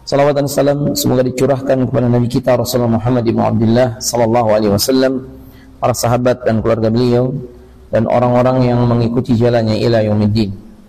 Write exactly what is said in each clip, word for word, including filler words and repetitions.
Salawat dan salam semoga dicurahkan kepada Nabi kita Rasulullah Muhammad ibn Abdullah sallallahu alaihi wasallam, para sahabat dan keluarga beliau, dan orang-orang yang mengikuti jalannya ila yaumiddin.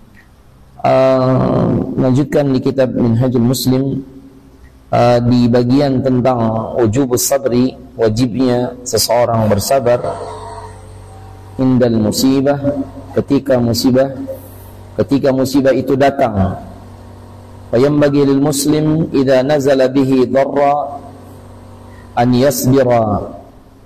Uh, lanjutkan di kitab Minhajul Muslim, uh, di bagian tentang wujubus sabri, wajibnya seseorang bersabar indal musibah, ketika musibah ketika musibah itu datang. Fayambagi lil muslim idza nazala bihi dharra an yasbira,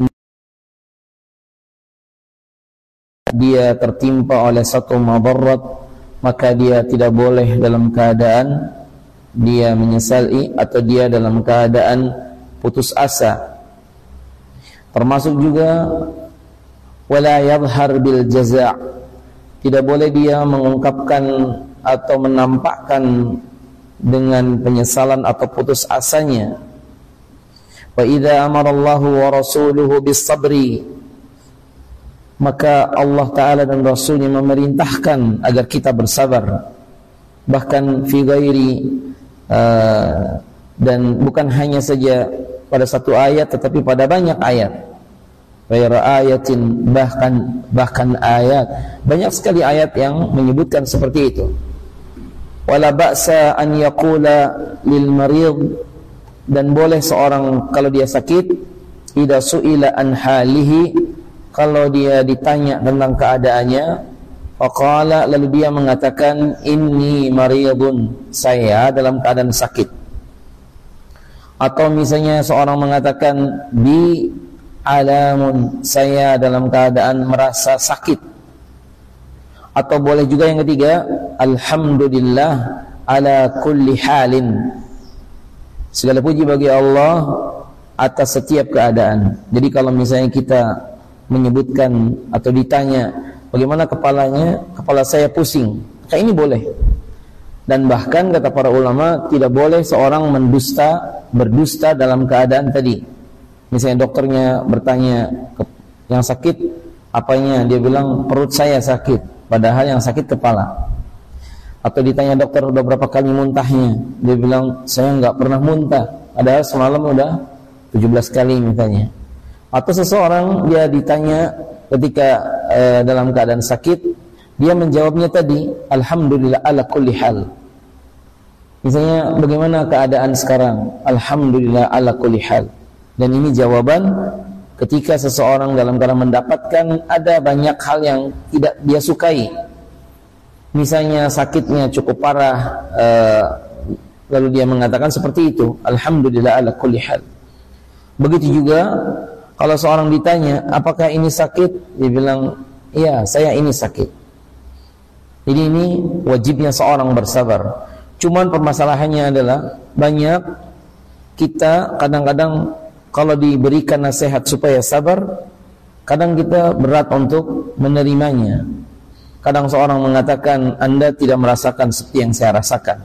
dia tertimpa oleh satu madarat, maka dia tidak boleh dalam keadaan dia menyesali atau dia dalam keadaan putus asa. Termasuk juga wala yadhhar bil jaza', tidak boleh dia mengungkapkan atau menampakkan dengan penyesalan atau putus asanya. Wa idza amara Allahu wa rasuluhu bis sabri, maka Allah Ta'ala dan Rasulnya memerintahkan agar kita bersabar, bahkan fi ghairi uh, dan bukan hanya saja pada satu ayat, tetapi pada banyak ayat. Ghaira ayatin, bahkan bahkan ayat, banyak sekali ayat yang menyebutkan seperti itu. Wala ba'sa an yaqula lil marid, dan boleh seorang kalau dia sakit, idza su'ila an halihi, kalau dia ditanya tentang keadaannya, faqala, lalu dia mengatakan inni maridun, saya dalam keadaan sakit. Atau misalnya seorang mengatakan bi alamun, saya dalam keadaan merasa sakit. Atau boleh juga yang ketiga, alhamdulillah ala kulli halin, segala puji bagi Allah atas setiap keadaan. Jadi kalau misalnya kita menyebutkan atau ditanya bagaimana kepalanya, kepala saya pusing, kayak ini boleh. Dan bahkan kata para ulama, tidak boleh seorang mendusta, berdusta dalam keadaan tadi. Misalnya dokternya bertanya yang sakit apanya, dia bilang perut saya sakit, padahal yang sakit kepala. Atau ditanya dokter udah berapa kali muntahnya, dia bilang saya nggak pernah muntah, padahal semalam udah tujuh belas kali misalnya. Atau seseorang dia ditanya ketika uh, dalam keadaan sakit, dia menjawabnya tadi alhamdulillah ala kulli hal. Misalnya bagaimana keadaan sekarang, alhamdulillah ala kulli hal. Dan ini jawaban ketika seseorang dalam keadaan mendapatkan ada banyak hal yang tidak dia sukai. Misalnya sakitnya cukup parah, uh, lalu dia mengatakan seperti itu, alhamdulillah ala kulli hal. Begitu juga kalau seorang ditanya apakah ini sakit, dia bilang iya, saya ini sakit. Jadi ini wajibnya seorang bersabar. Cuman permasalahannya adalah banyak kita kadang-kadang kalau diberikan nasihat supaya sabar, kadang kita berat untuk menerimanya. Kadang seorang mengatakan, Anda tidak merasakan seperti yang saya rasakan.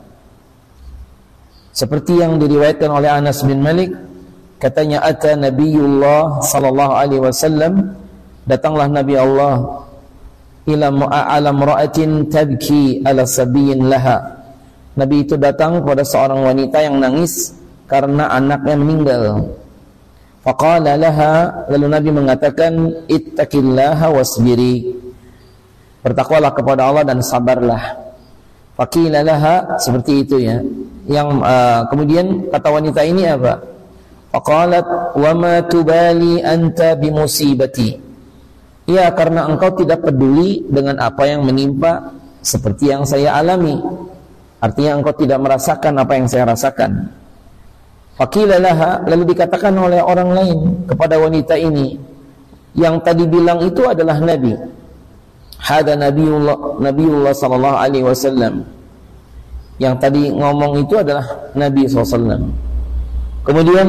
Seperti yang diriwayatkan oleh Anas bin Malik, katanya ata Nabiullah sallallahu alaihi wasallam, datanglah Nabi Allah ila mu'ala imra'atin tabki ala sabiyyin laha. Nabi itu datang kepada seorang wanita yang nangis karena anaknya meninggal. Faqala laha, lalu Nabi mengatakan ittaqillaha wasbiri, bertakwalah kepada Allah dan sabarlah. Faqila laha, seperti itu ya. Yang uh, kemudian kata wanita ini apa? Faqalat wa ma tubali anta bimusibati, ya karena engkau tidak peduli dengan apa yang menimpa seperti yang saya alami. Artinya engkau tidak merasakan apa yang saya rasakan. Faqila laha, lalu dikatakan oleh orang lain kepada wanita ini, yang tadi bilang itu adalah Nabi. Hada Nabiullah, Nabiullah sallallahu alaihi wasallam. Yang tadi ngomong itu adalah Nabi sallallahu alaihi wasallam. Kemudian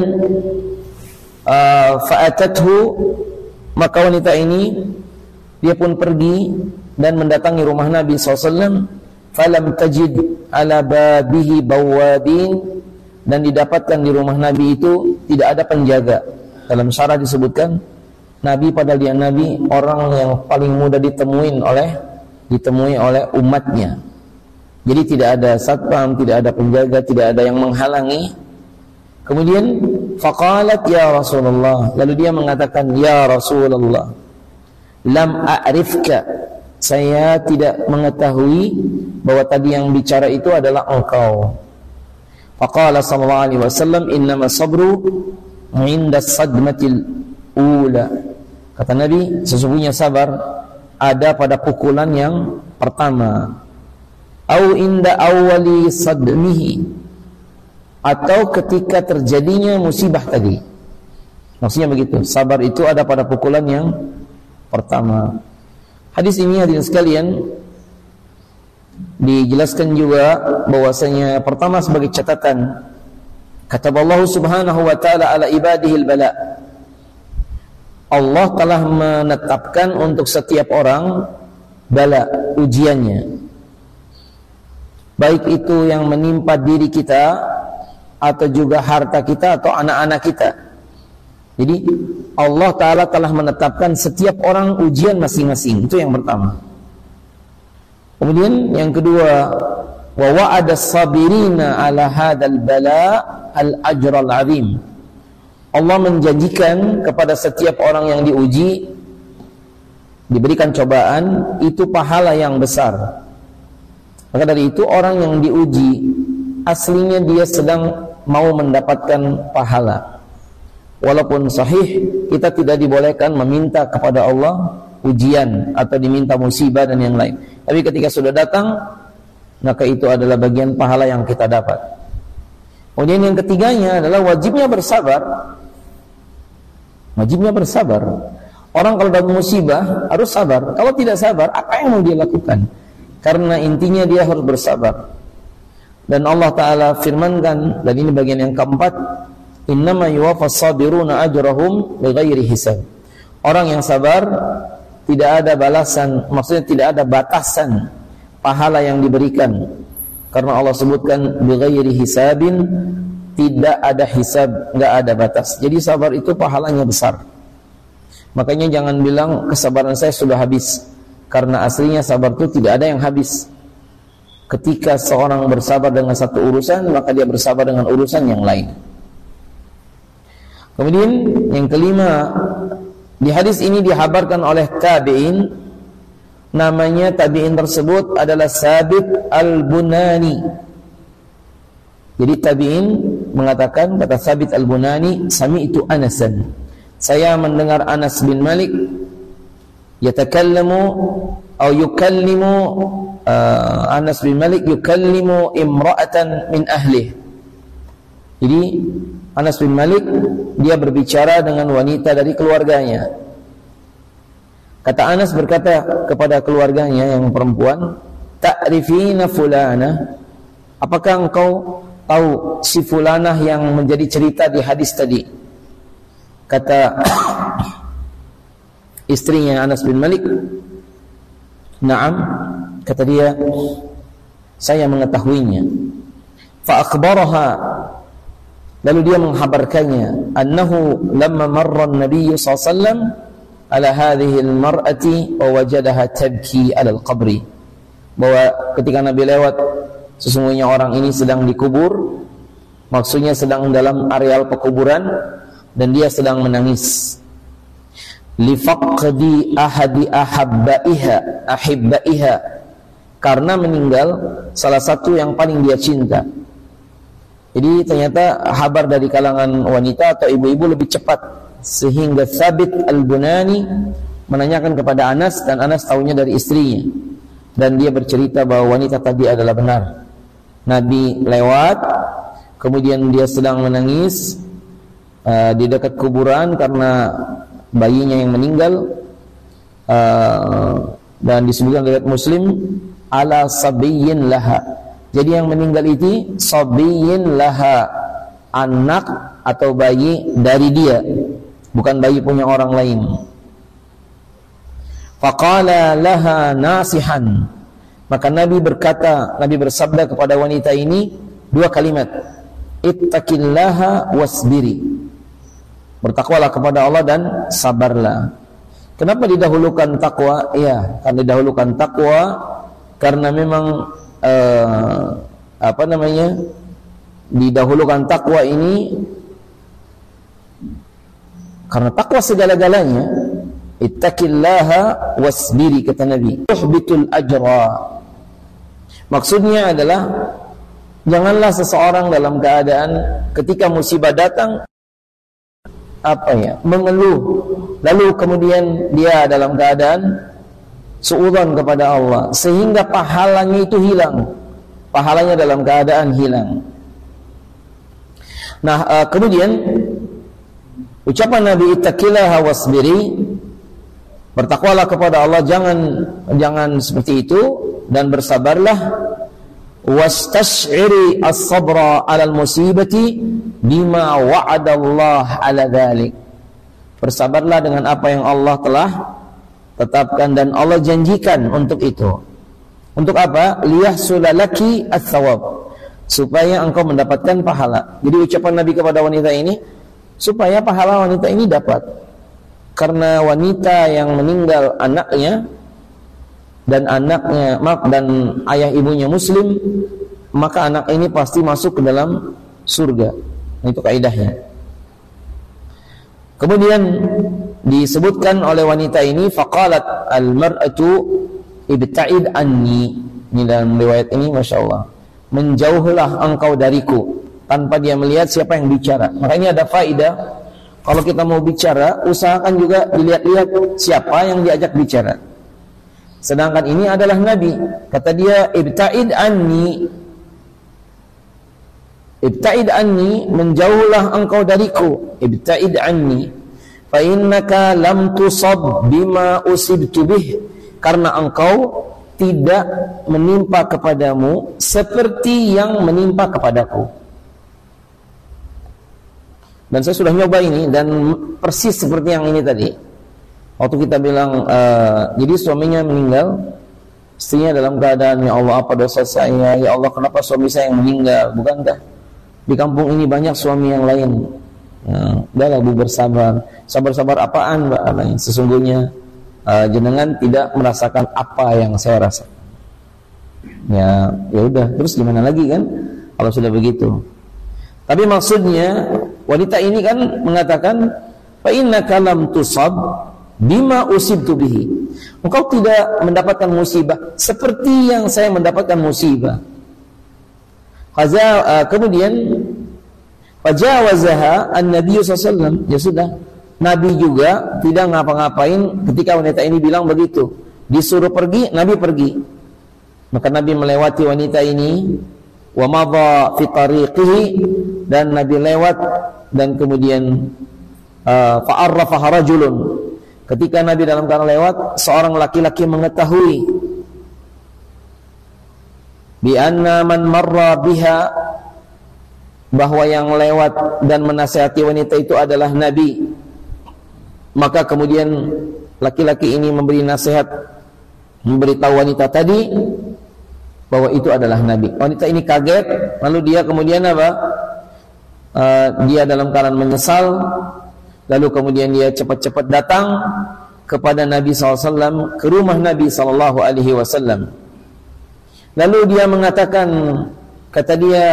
uh, fa'atathu, maka wanita ini dia pun pergi dan mendatangi rumah Nabi sallallahu alaihi wasallam. Falam tajid ala babihi bawabin, dan didapatkan di rumah Nabi itu tidak ada penjaga. Dalam syarah disebutkan Nabi padahal dia Nabi, orang yang paling mudah ditemuin oleh ditemui oleh umatnya. Jadi tidak ada satpam, tidak ada penjaga, tidak ada yang menghalangi. Kemudian faqalat ya Rasulullah, lalu dia mengatakan ya Rasulullah, lam a'rifka, saya tidak mengetahui bahwa tadi yang bicara itu adalah engkau. Faqala sallallahu alaihi wasallam innama sabru 'inda sadmatil ula. Kata Nabi, sesungguhnya sabar ada pada pukulan yang pertama. Au inda awwali sadmihi, atau ketika terjadinya musibah tadi. Maksudnya begitu, sabar itu ada pada pukulan yang pertama. Hadis ini hadirin sekalian dijelaskan juga bahwasanya pertama sebagai catatan, kata Allah Subhanahu wa taala ala ibadihil bala. Allah telah menetapkan untuk setiap orang bala, ujiannya. Baik itu yang menimpa diri kita atau juga harta kita atau anak-anak kita. Jadi Allah Ta'ala telah menetapkan setiap orang ujian masing-masing. Itu yang pertama. Kemudian yang kedua, wa wa'ada sabirina ala hadzal bala al ajral azim. Allah menjanjikan kepada setiap orang yang diuji, diberikan cobaan, itu pahala yang besar. Maka dari itu orang yang diuji aslinya dia sedang mau mendapatkan pahala. Walaupun sahih kita tidak dibolehkan meminta kepada Allah ujian atau diminta musibah dan yang lain. Tapi ketika sudah datang, maka itu adalah bagian pahala yang kita dapat. Kemudian yang ketiganya adalah wajibnya bersabar. Wajibnya bersabar. Orang kalau dapat musibah harus sabar. Kalau tidak sabar, apa yang mau dia lakukan? Karena intinya dia harus bersabar. Dan Allah Ta'ala firmankan, dan ini bagian yang keempat, innama yuwaffas sabiruna ajrahum bighairi hisab. Orang yang sabar tidak ada balasan, maksudnya tidak ada batasan pahala yang diberikan. Karena Allah sebutkan bighairi hisabin, tidak ada hisab, enggak ada batas. Jadi sabar itu pahalanya besar. Makanya jangan bilang kesabaran saya sudah habis. Karena aslinya sabar itu tidak ada yang habis. Ketika seorang bersabar dengan satu urusan, maka dia bersabar dengan urusan yang lain. Kemudian yang kelima, di hadis ini dihabarkan oleh tabi'in, namanya tabi'in tersebut adalah Sabit al-Bunani. Jadi tabi'in mengatakan, kata Sabit al-Bunani, sami'tu Anasan, saya mendengar Anas bin Malik yatakallamu atau yukallimu uh, Anas bin Malik yukallimu imra'atan min ahlih. Jadi Anas bin Malik dia berbicara dengan wanita dari keluarganya. Kata Anas berkata kepada keluarganya yang perempuan, ta'rifina fulana, apakah engkau tahu si fulanah yang menjadi cerita di hadis tadi? Kata istrinya Anas bin Malik, na'am, kata dia, saya mengetahuinya. Fa akhbaraha, lalu dia menghabarkannya, annahu lamma marra an-nabiy sallallahu alaihi wasallam ala hadhihi al-mar'ati wa wajadaha tabki ala al-qabri, bahwa ketika Nabi lewat, sesungguhnya orang ini sedang dikubur, maksudnya sedang dalam areal pekuburan, dan dia sedang menangis. Lifaqdi ahadi ahabbaiha ahibbaiha, karena meninggal salah satu yang paling dia cinta. Jadi ternyata kabar dari kalangan wanita atau ibu-ibu lebih cepat, sehingga Sabit al-Bunani menanyakan kepada Anas, dan Anas tahunya dari istrinya, dan dia bercerita bahwa wanita tadi adalah benar. Nabi lewat, kemudian dia sedang menangis uh, di dekat kuburan karena bayinya yang meninggal, uh, dan disebutkan riwayat Muslim ala sabiyyin laha. Jadi yang meninggal itu sabiyyin laha, anak atau bayi dari dia, bukan bayi punya orang lain. Faqala laha nasihan, maka Nabi berkata, Nabi bersabda kepada wanita ini dua kalimat, ittaqillaha wasbiri, bertakwalah kepada Allah dan sabarlah. Kenapa didahulukan takwa? Ya, karena didahulukan takwa karena memang uh, apa namanya didahulukan takwa ini karena takwa segala-galanya. Ittaqillaha wasbiri, kata Nabi, tuhbitul ajra. Maksudnya adalah janganlah seseorang dalam keadaan ketika musibah datang apa ya mengeluh, lalu kemudian dia dalam keadaan suudzon kepada Allah sehingga pahalanya itu hilang, pahalanya dalam keadaan hilang. Nah, uh, kemudian ucapan Nabi ittaqillaha wasbiri, bertakwalah kepada Allah, jangan jangan seperti itu, dan bersabarlah. Wastash'iri as-sabra 'alal musibati bima wa'ada Allah 'ala dzalik. Bersabarlah dengan apa yang Allah telah tetapkan dan Allah janjikan untuk itu. Untuk apa? Liyahsulalaki ats-tsawab, supaya engkau mendapatkan pahala. Jadi ucapan Nabi kepada wanita ini supaya pahala wanita ini dapat. Karena wanita yang meninggal anaknya dan anaknya maaf dan ayah ibunya muslim, maka anak ini pasti masuk ke dalam surga. Itu kaidahnya. Kemudian disebutkan oleh wanita ini, faqalat al-mar'atu ibta'id anni. Ini dalam riwayat ini, masya Allah, menjauhlah engkau dariku, tanpa dia melihat siapa yang bicara. Maka ini ada faidah. Kalau kita mau bicara, usahakan juga dilihat-lihat siapa yang diajak bicara. Sedangkan ini adalah Nabi. Kata dia, ibta'id anni. Ibta'id anni, menjauhlah engkau dariku. Ibta'id anni. Fa innaka lam tusab bima usibtu bih. Karena engkau tidak menimpa kepadamu seperti yang menimpa kepadaku. Dan saya sudah nyoba ini dan persis seperti yang ini tadi. Waktu kita bilang, uh, jadi suaminya meninggal, istrinya dalam keadaan, ya Allah apa dosa saya, ya Allah kenapa suami saya yang meninggal, bukankah di kampung ini banyak suami yang lain. Ya, udahlah Bu, bersabar. Sabar-sabar apaan Mbak? Sesungguhnya uh, jenengan tidak merasakan apa yang saya rasakan. Ya, ya udah. Terus gimana lagi kan? Kalau sudah begitu. Tapi maksudnya wanita ini kan mengatakan, fa innaka lam tusab bima usibtu bihi. Engkau tidak mendapatkan musibah seperti yang saya mendapatkan musibah. Haza, uh, kemudian fajawazaha an-nabiy sallallahu alaihi wasallam. Ya sudah, Nabi juga tidak ngapa-ngapain ketika wanita ini bilang begitu. Disuruh pergi, Nabi pergi. Maka Nabi melewati wanita ini, wa madha fi tariqihi, dan Nabi lewat, dan kemudian uh, fa'arrafaha rajulun. Ketika Nabi dalam keadaan lewat, seorang laki-laki mengetahui bi anna man marra biha, bahwa yang lewat dan menasihati wanita itu adalah Nabi. Maka kemudian laki-laki ini memberi nasihat, memberitahu wanita tadi bahwa itu adalah Nabi. Wanita ini kaget, lalu dia kemudian apa? Uh, dia dalam keadaan menyesal, lalu kemudian dia cepat-cepat datang kepada Nabi shallallahu alaihi wasallam, ke rumah Nabi shallallahu alaihi wasallam. Lalu dia mengatakan, kata dia,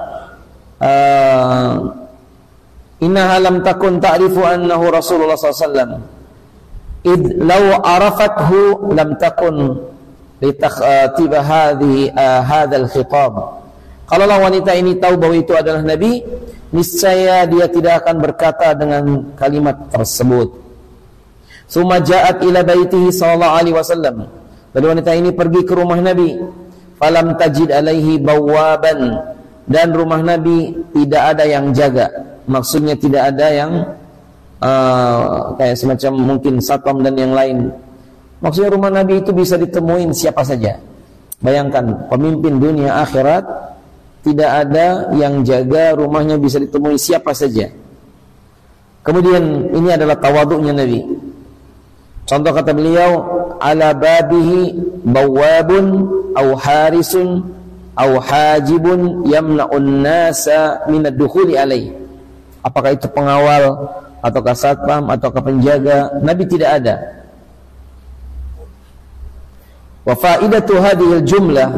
uh, innaha lam takun ta'rifu annahu Rasulullah shallallahu alaihi wasallam, id law arafathu lam takun litakhatiba hadhihi uh, hadzal khitab. Kalaulah wanita ini tahu bahwa itu adalah Nabi, niscaya dia tidak akan berkata dengan kalimat tersebut. Tsumma ja'at ila baitihi sallallahu alaihi wasallam. Lalu wanita ini pergi ke rumah Nabi. Falam tajid alaihi bawaban, dan rumah Nabi tidak ada yang jaga. Maksudnya tidak ada yang uh, kayak semacam mungkin satpam dan yang lain. Maksudnya rumah Nabi itu bisa ditemuin siapa saja. Bayangkan, pemimpin dunia akhirat, tidak ada yang jaga rumahnya, bisa ditemui siapa saja. Kemudian ini adalah tawaduknya Nabi. Contoh kata beliau, ala babihi bawabun au harisun au hajibun yamna'un nasa minad dukhuli alaih. Apakah itu pengawal ataukah satpam ataukah penjaga? Nabi tidak ada. Wa faidatu hadhil jumlah,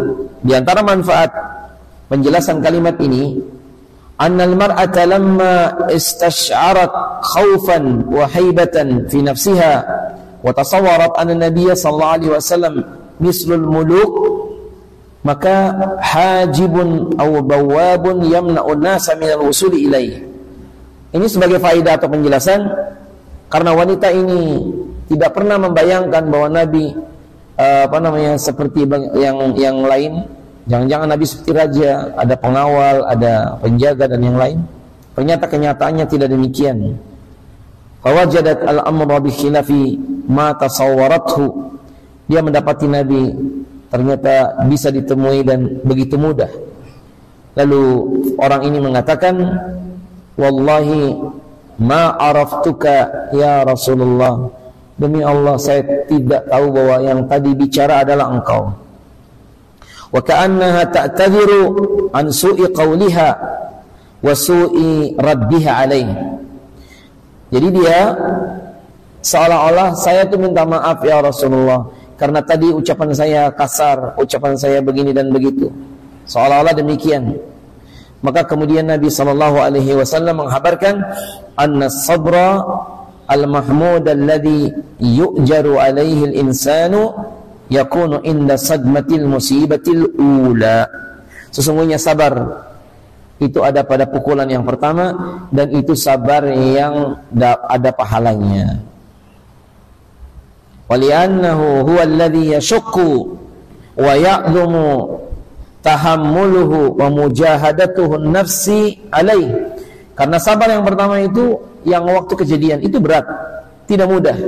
Di antara manfaat penjelasan kalimat ini, annal mar'ata lamma istash'arat khaufan wa haibatan fi nafsiha wa tasawwarat anna nabiyya sallallahu alaihi wasallam mislul muluk, maka hajibun aw bawwabun yamna'un nasa minal wusuli ilaih. Ini sebagai faedah atau penjelasan, karena wanita ini tidak pernah membayangkan bahwa Nabi uh, apa namanya seperti yang yang lain. Jangan-jangan Nabi seperti raja, ada pengawal, ada penjaga dan yang lain. Ternyata kenyataannya tidak demikian. Fawajadat al-amra bi khilafi ma tasawwarathu. Dia mendapati Nabi ternyata bisa ditemui dan begitu mudah. Lalu orang ini mengatakan, wallahi ma araftuka ya Rasulullah. Demi Allah saya tidak tahu bahwa yang tadi bicara adalah engkau. Wa ka'annaha ta'tadhiru an su'i qawliha wa su'i raddiha alaih. Jadi dia seolah-olah saya itu minta maaf ya Rasulullah, karena tadi ucapan saya kasar, ucapan saya begini dan begitu, seolah-olah demikian. Maka kemudian Nabi sallallahu alaihi wasallam menghabarkan anna sabra al-mahmud alladhi yu'jaru alaihi al-insanu yakunu inda sadmatil musibatil ula. Sesungguhnya sabar itu ada pada pukulan yang pertama, dan itu sabar yang ada pahalanya. Wali'annahu huwa alladhi yashukku wa ya'lumu tahammuluhu wa mujahadatuhu nafsi alaih. Karena sabar yang pertama itu yang waktu kejadian itu berat, tidak mudah.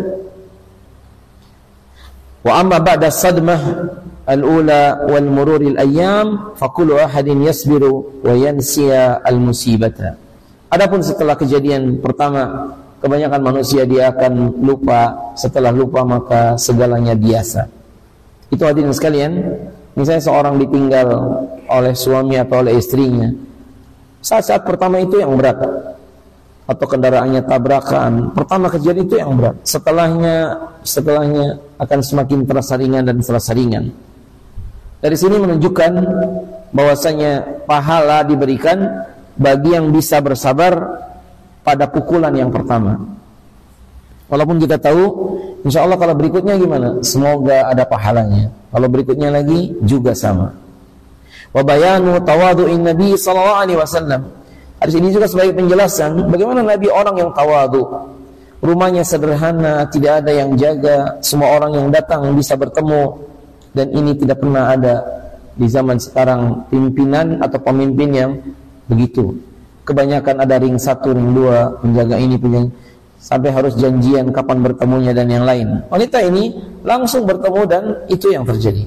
Wa amma ba'da sadmah al-ula wal mururil ayyam fa kullu ahadin yasbiru wa yansiya al-musibata. Adapun setelah kejadian pertama, kebanyakan manusia dia akan lupa, setelah lupa maka segalanya biasa. Itu hadirin sekalian, misalnya seorang ditinggal oleh suami atau oleh istrinya, saat-saat pertama itu yang berat, atau kendaraannya tabrakan, pertama kejadian itu yang berat. Setelahnya, setelahnya akan semakin terasa ringan dan terasa ringan. Dari sini menunjukkan bahwasanya pahala diberikan bagi yang bisa bersabar pada pukulan yang pertama. Walaupun kita tahu, insya Allah kalau berikutnya gimana? Semoga ada pahalanya. Kalau berikutnya lagi juga sama. Wa bayanu tawadu'in Nabi sallallahu alaihi wasallam. Hadis ini juga sebagai penjelasan bagaimana Nabi orang yang tawadu. Rumahnya sederhana, tidak ada yang jaga, semua orang yang datang bisa bertemu, dan ini tidak pernah ada di zaman sekarang pimpinan atau pemimpin yang begitu. Kebanyakan ada ring satu, ring dua, penjaga ini, penjaga, sampai harus janjian kapan bertemunya dan yang lain. Wanita ini langsung bertemu dan itu yang terjadi.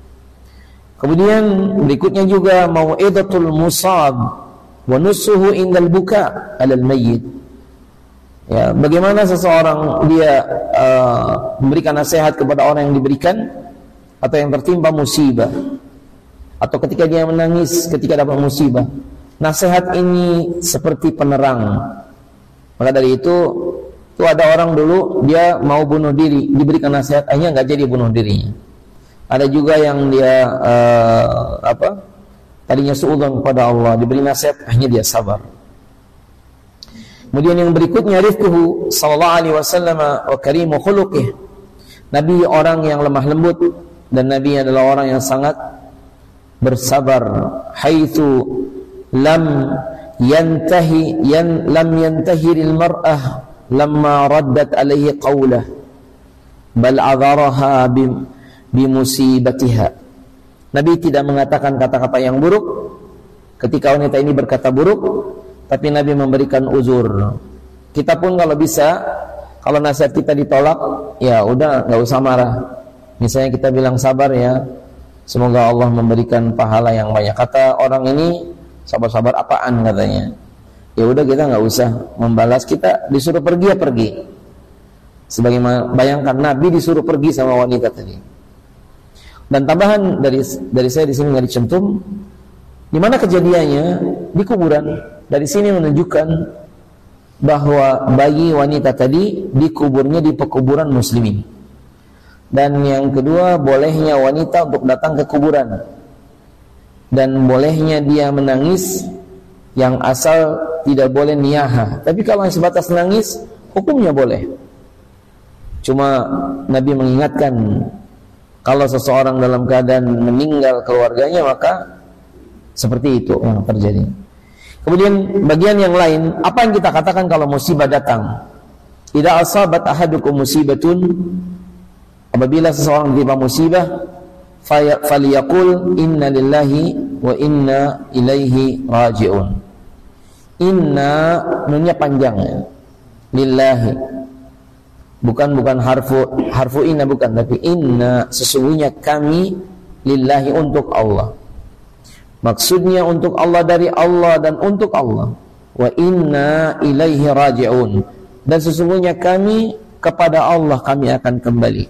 Kemudian berikutnya juga mau'idatul musab wa nusuhu indal buka 'alal mayyit. Ya, bagaimana seseorang dia uh, memberikan nasihat kepada orang yang diberikan atau yang tertimpa musibah, atau ketika dia menangis ketika dapat musibah. Nasihat ini seperti penerang. Maka dari itu, itu ada orang dulu dia mau bunuh diri, diberikan nasihat, akhirnya nggak jadi bunuh dirinya. Ada juga yang dia uh, apa? Tadinya suudzon kepada Allah, diberi nasihat, akhirnya dia sabar. Kemudian yang berikutnya, rifquhu sallallahu alaihi wasallam wa karimu khuluqih. Nabi orang yang lemah lembut, dan Nabi adalah orang yang sangat bersabar. Haitsu lam yantahi yan lam yantahiril mar'ah lamma raddat alaihi qawlah bal adharaha bim bimusibatiha. Nabi tidak mengatakan kata-kata yang buruk ketika wanita ini berkata buruk, tapi Nabi memberikan uzur. Kita pun kalau bisa, kalau nasihat kita ditolak, ya udah nggak usah marah. Misalnya kita bilang sabar ya, semoga Allah memberikan pahala yang banyak. Kata orang ini, sabar-sabar apaan katanya. Ya udah kita nggak usah membalas, kita disuruh pergi ya pergi. Sebagaimana bayangkan Nabi disuruh pergi sama wanita tadi. Dan tambahan dari dari saya di sini nggak dicantum, di mana kejadiannya di kuburan. Dari sini menunjukkan bahwa bayi wanita tadi dikuburnya di pekuburan muslimin. Dan yang kedua, bolehnya wanita untuk datang ke kuburan. dan bolehnya dia menangis yang asal tidak boleh niyaha. Tapi kalau yang sebatas nangis, hukumnya boleh. Cuma Nabi mengingatkan, kalau seseorang dalam keadaan meninggal keluarganya, maka seperti itu yang terjadi. Kemudian bagian yang lain, apa yang kita katakan kalau musibah datang? Idza asabat ahadukum musibatun, apabila seseorang ditimpa musibah, faliyaqul inna lillahi wa inna ilaihi raji'un. Inna, nunnya panjang ya. Lillahi. Bukan bukan harfu harfu inna, bukan, tapi inna, sesungguhnya kami, lillahi, untuk Allah. Maksudnya untuk Allah, dari Allah dan untuk Allah. Wa inna ilaihi raji'un, dan sesungguhnya kami kepada Allah kami akan kembali.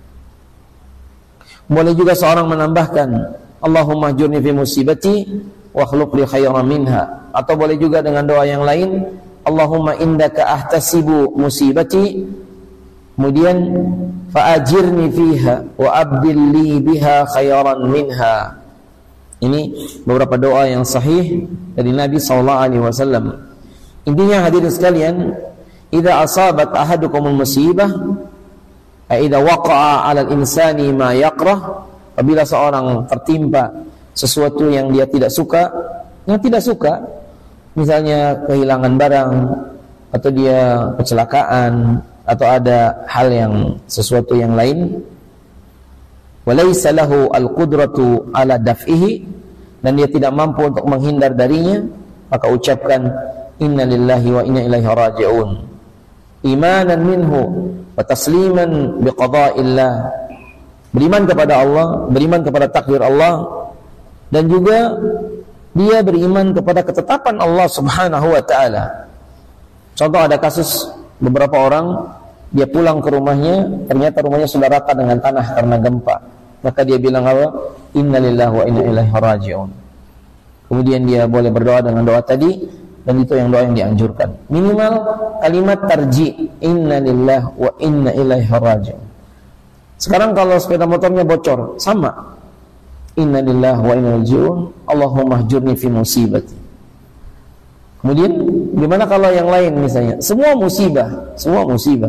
Boleh juga seorang menambahkan Allahumma ajurni fi musibati wa khluq li khairan minha, atau boleh juga dengan doa yang lain, Allahumma indaka ahtasibu musibati, kemudian fa'ajirni fiha wa abdil li biha khairan minha. Ini beberapa doa yang sahih dari Nabi sallallahu alaihi wasallam. Intinya hadirin sekalian, idza asabat ahadukumul musibah, ay idza waqa'a 'alal insani ma yakrah, apabila seorang tertimpa sesuatu yang dia tidak suka, yang tidak suka, misalnya kehilangan barang, atau dia kecelakaan, atau ada hal yang sesuatu yang lain, walaysa lahu al-qudratu ala daf'ihi, dan dia tidak mampu untuk menghindar darinya, maka ucapkan inna lillahi wa inna ilaihi raji'un, imanan minhu wa tasliman biqada'illah, beriman kepada Allah, beriman kepada takdir Allah, dan juga dia beriman kepada ketetapan Allah subhanahu wa ta'ala. Contoh, ada kasus beberapa orang, dia pulang ke rumahnya, ternyata rumahnya sudah rata dengan tanah karena gempa. Maka dia bilang apa? Inna lillahi wa inna ilaihi raji'un. Kemudian dia boleh berdoa dengan doa tadi, dan itu yang doa yang dianjurkan. Minimal kalimat tarji, inna lillahi wa inna ilaihi raji'un. Sekarang kalau sepeda motornya bocor, sama. Inna lillahi wa inna ilaihi raji'un, Allahumma ajurni fi musibati. Kemudian gimana kalau yang lain misalnya? Semua musibah, semua musibah.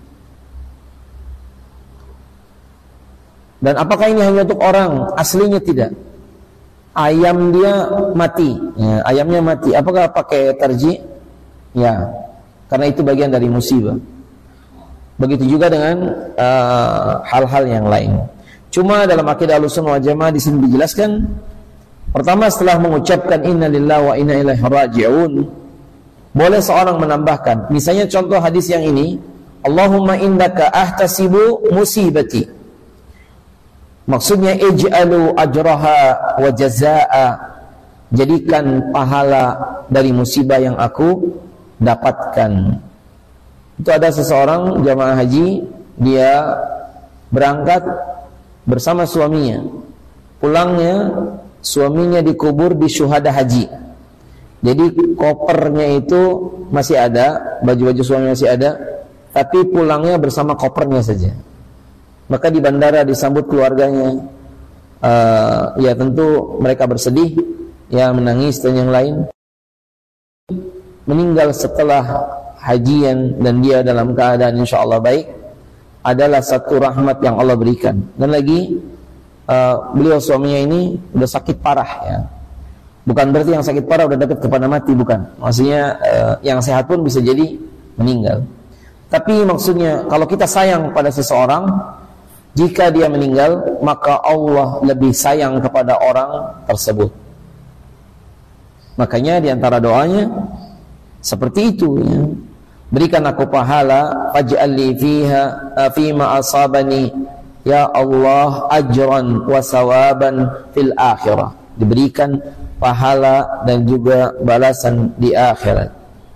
Dan apakah ini hanya untuk orang? Aslinya tidak. Ayam dia mati, ya, ayamnya mati. Apakah pakai tarji? Ya, karena itu bagian dari musibah. Begitu juga dengan uh, hal-hal yang lain. Cuma dalam akidah Ahlussunnah wal Jamaah di sini dijelaskan, pertama setelah mengucapkan inna lillahi wa inna ilaihi raji'un, boleh seorang menambahkan, misalnya contoh hadis yang ini, Allahumma indaka ahtasibu musibati, maksudnya ij'alu ajraha wa jazaa'a, jadikan pahala dari musibah yang aku dapatkan. Itu ada seseorang jamaah haji, dia berangkat bersama suaminya, pulangnya suaminya dikubur di syuhada haji. Jadi kopernya itu masih ada, baju-baju suami masih ada, tapi pulangnya bersama kopernya saja. Maka di bandara disambut keluarganya, uh, ya tentu mereka bersedih, ya menangis dan yang lain. Meninggal setelah hajian dan dia dalam keadaan insya Allah baik, adalah satu rahmat yang Allah berikan. Dan lagi uh, beliau suaminya ini udah sakit parah ya. Bukan berarti yang sakit parah udah dekat kepada mati, bukan. Maksudnya uh, yang sehat pun bisa jadi meninggal. Tapi maksudnya kalau kita sayang pada seseorang, jika dia meninggal, maka Allah lebih sayang kepada orang tersebut. Makanya di antara doanya seperti itu ya. Berikan aku pahala, faj'alli fiha fima asabani ya Allah ajran wa sawaban fil akhirah. Diberikan pahala dan juga balasan di akhirat.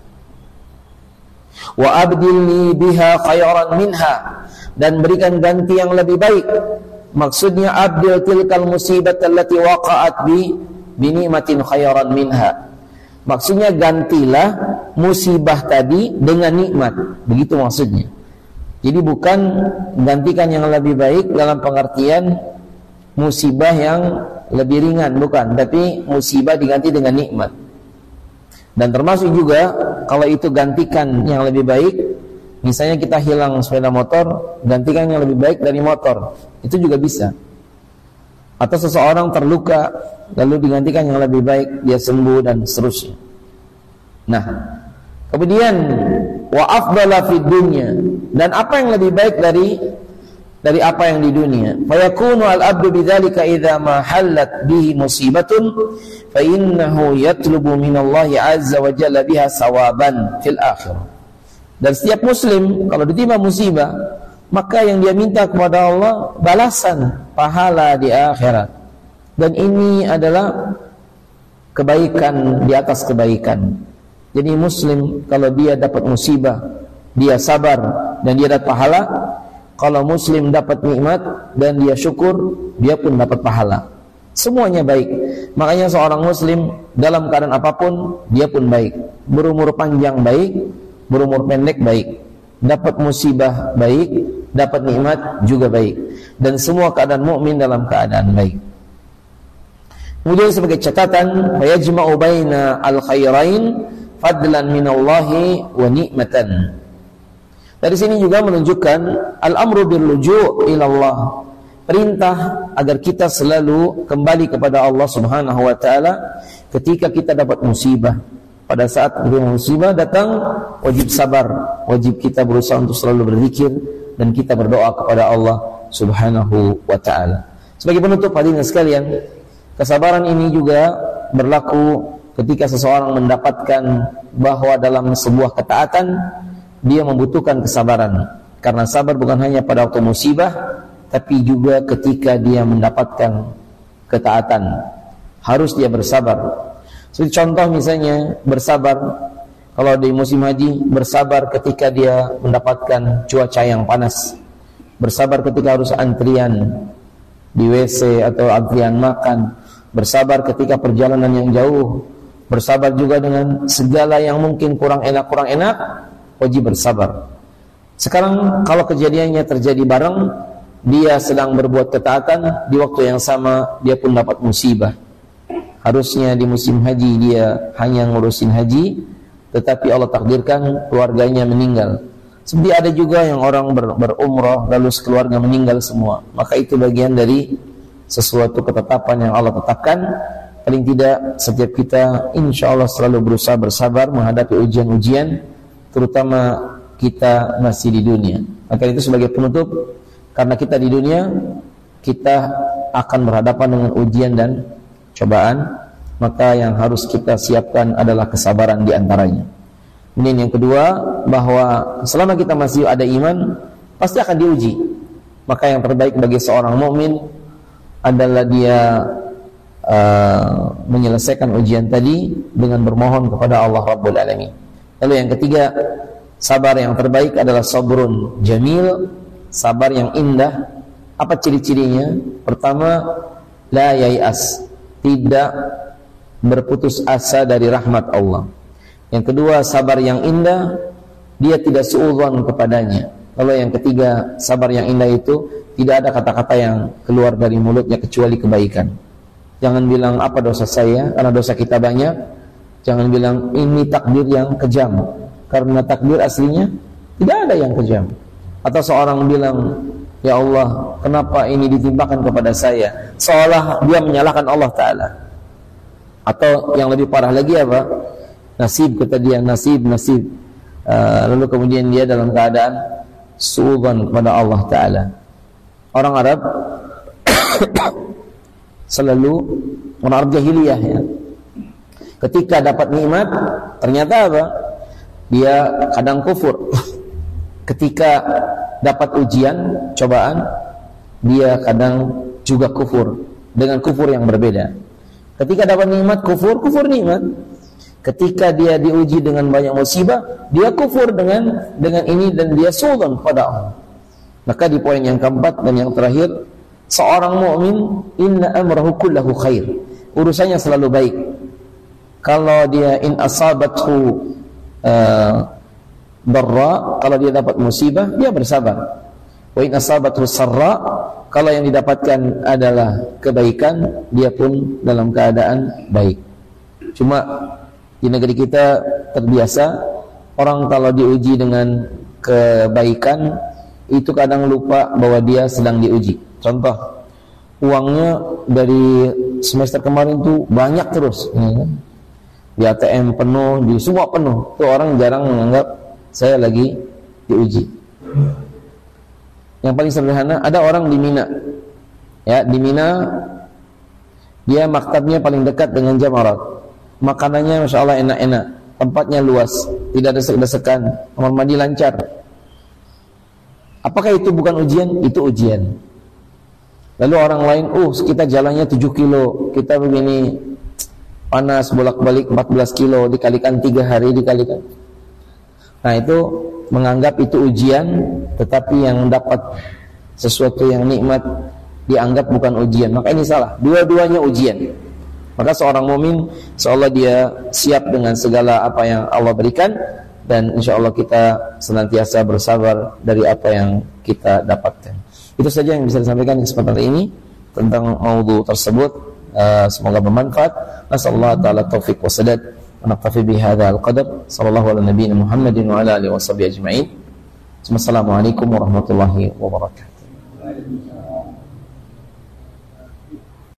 Wa abdilni biha khairan minha, dan berikan ganti yang lebih baik. Maksudnya abdil tilkal musibat allati waqa'at bi bi ni'matin khairan minha. Maksudnya gantilah musibah tadi dengan nikmat. Begitu maksudnya. Jadi bukan gantikan yang lebih baik dalam pengertian musibah yang lebih ringan, bukan, tapi musibah diganti dengan nikmat. Dan termasuk juga kalau itu gantikan yang lebih baik, misalnya kita hilang sepeda motor, gantikan yang lebih baik dari motor, itu juga bisa. Atau seseorang terluka, lalu digantikan yang lebih baik, dia sembuh dan seterusnya. Nah, kemudian wa afdala fid dunya, dan apa yang lebih baik dari dari apa yang di dunia. Fa yakunu al-abdu bidzalika idza ma hallat bihi musibatun fa innahu yatlubu minallahi azza wa jalla biha sawaban fil akhirah. Dan setiap muslim kalau ditimpa musibah, maka yang dia minta kepada Allah balasan pahala di akhirat. Dan ini adalah kebaikan di atas kebaikan. Jadi muslim kalau dia dapat musibah, dia sabar dan dia dapat pahala. Kalau muslim dapat nikmat dan dia syukur, dia pun dapat pahala. Semuanya baik. Makanya seorang muslim dalam keadaan apapun, dia pun baik. Berumur panjang baik, berumur pendek baik. Dapat musibah baik, dapat nikmat juga baik. Dan semua keadaan mukmin dalam keadaan baik. Kemudian sebagai catatan, yajma'u baina al-khairain fadlan minallahi wa ni'matan. Dari sini juga menunjukkan al-amru bil luju' ila Allah. Perintah agar kita selalu kembali kepada Allah Subhanahu wa taala ketika kita dapat musibah. Pada saat musibah datang, wajib sabar, wajib kita berusaha untuk selalu berzikir dan kita berdoa kepada Allah Subhanahu wa taala. Sebagai penutup hadirin sekalian, kesabaran ini juga berlaku ketika seseorang mendapatkan bahwa dalam sebuah ketaatan dia membutuhkan kesabaran. Karena sabar bukan hanya pada waktu musibah, tapi juga ketika dia mendapatkan ketaatan. Harus dia bersabar. Seperti contoh misalnya bersabar kalau di musim haji, bersabar ketika dia mendapatkan cuaca yang panas. Bersabar ketika harus antrian di W C atau antrian makan. Bersabar ketika perjalanan yang jauh. Bersabar juga dengan segala yang mungkin kurang enak kurang enak. Wajib bersabar. Sekarang kalau kejadiannya terjadi bareng, dia sedang berbuat ketaatan, di waktu yang sama dia pun dapat musibah. Harusnya di musim haji dia hanya ngurusin haji, tetapi Allah takdirkan keluarganya meninggal. Seperti ada juga yang orang ber, berumrah lalu sekeluarga meninggal semua. Maka itu bagian dari sesuatu ketetapan yang Allah tetapkan. Paling tidak setiap kita insya Allah selalu berusaha bersabar menghadapi ujian-ujian, terutama kita masih di dunia. Maka itu sebagai penutup, karena kita di dunia, kita akan berhadapan dengan ujian dan cobaan, maka yang harus kita siapkan adalah kesabaran di antaranya. Kemudian yang kedua, bahwa selama kita masih ada iman, pasti akan diuji. Maka yang terbaik bagi seorang mukmin adalah dia uh, menyelesaikan ujian tadi dengan bermohon kepada Allah Rabbul Alamin. Lalu yang ketiga, sabar yang terbaik adalah sabrun jamil, sabar yang indah. Apa ciri-cirinya? Pertama, la yai'as, tidak berputus asa dari rahmat Allah. Yang kedua, sabar yang indah, dia tidak suudzon kepadanya. Lalu yang ketiga, sabar yang indah itu tidak ada kata-kata yang keluar dari mulutnya kecuali kebaikan. Jangan bilang apa dosa saya, karena dosa kita banyak. Jangan bilang ini takdir yang kejam, karena takdir aslinya tidak ada yang kejam. Atau seorang bilang, ya Allah, kenapa ini ditimpakan kepada saya, seolah dia menyalahkan Allah Ta'ala. Atau yang lebih parah lagi apa? Nasib, kata dia, nasib, nasib. uh, Lalu kemudian dia dalam keadaan suudzon kepada Allah Ta'ala. Orang Arab selalu, orang Arab jahiliyah ya, ketika dapat nikmat, ternyata apa? Dia kadang kufur. Ketika dapat ujian, cobaan, dia kadang juga kufur dengan kufur yang berbeda. Ketika dapat nikmat, kufur, kufur nikmat. Ketika dia diuji dengan banyak musibah, dia kufur dengan dengan ini dan dia suudzon kepada Allah. Maka di poin yang keempat dan yang terakhir, seorang mukmin inna amrahu kullahu khair. Urusannya selalu baik. Kalau dia in asabathu uh, darra, kalau dia dapat musibah, dia bersabar. Wa in asabathu sarra, kalau yang didapatkan adalah kebaikan, dia pun dalam keadaan baik. Cuma di negeri kita terbiasa orang kalau diuji dengan kebaikan itu kadang lupa bahwa dia sedang diuji. Contoh, uangnya dari semester kemarin tuh banyak terus, ya kan? Di A T M penuh, di semua penuh. Tuh orang jarang menganggap saya lagi diuji. Yang paling sederhana, ada orang di Mina, ya di Mina dia maktabnya paling dekat dengan Jamarat. Makanannya masya Allah enak-enak, tempatnya luas, tidak ada desek-desekan, kamar mandi lancar. Apakah itu bukan ujian? Itu ujian. Lalu orang lain, oh kita jalannya tujuh kilo, kita begini panas bolak-balik empat belas kilo, dikalikan tiga hari dikalikan. Nah itu menganggap itu ujian, tetapi yang dapat sesuatu yang nikmat dianggap bukan ujian. Maka ini salah. Dua-duanya ujian. Maka seorang mukmin, seolah dia siap dengan segala apa yang Allah berikan, dan insya Allah kita senantiasa bersabar dari apa yang kita dapatkan. Itu saja yang bisa disampaikan di kesempatan ini tentang maudhu tersebut. Uh, semoga bermanfaat. Nasallahu ta'ala taufiq wa sadad. Naktafi bihadzal qadar. Sallallahu ala nabiyyina Muhammadin wa ala alihi washabihi ajma'in. Assalamualaikum warahmatullahi wabarakatuh.